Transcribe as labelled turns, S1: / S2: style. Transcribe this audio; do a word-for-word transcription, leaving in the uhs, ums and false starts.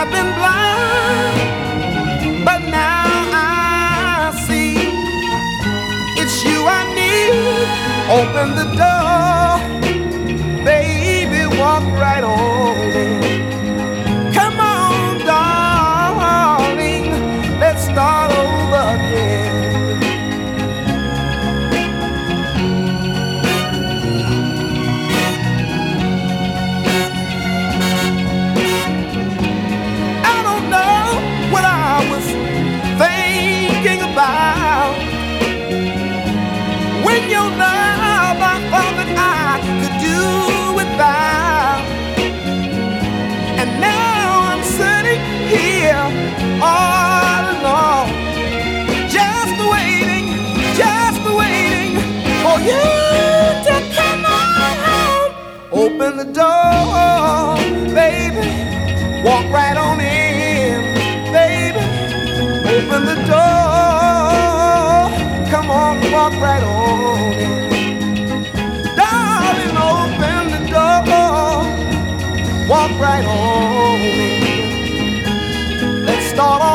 S1: I've been blind, but now I see it's you I need. Open the door, baby, walk right on in. Come on, darling, let's start over again. I don't know what I was thinking about when your love I thought that I could do without. And now I'm sitting here all alone, just waiting, just waiting for you to come on home. Open the door, baby, walk right on in, baby. Open the door, come on, walk right on in. Darling, open the door, walk right on in. Let's start on